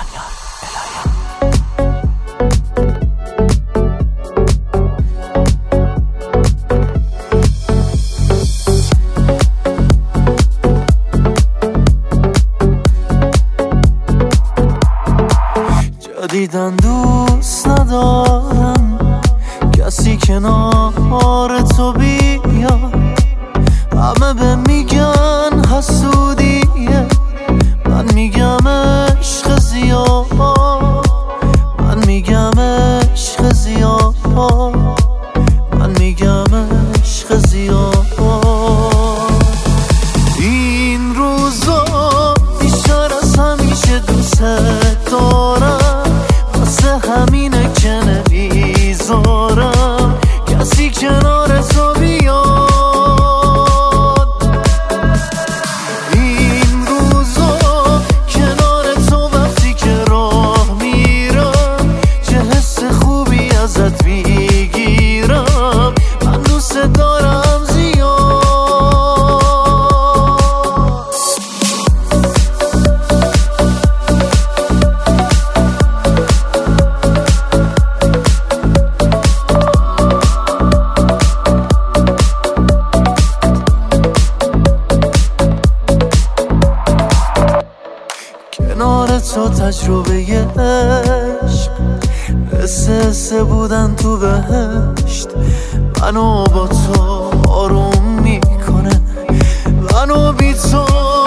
دیدن دوست ندارم کسی کنار تو بیاد، همه به میگن حسودیه، من میگم عشق زیاد، من میگم عشق زیاد، من میگم عشق زیاد. این روزا بیشتر از همیشه دوست دارم، واسه همینه که نمیذارم کسی کنار تو بیاد. این روزا کنار تو وقتی که راه میرم چه حس خوبی ازت میگیرم، من دوست دارم زیاد. کنار تو تجربه عشق، حس بودن تو بهشت، منو با تو آروم میکنه، منو بی تو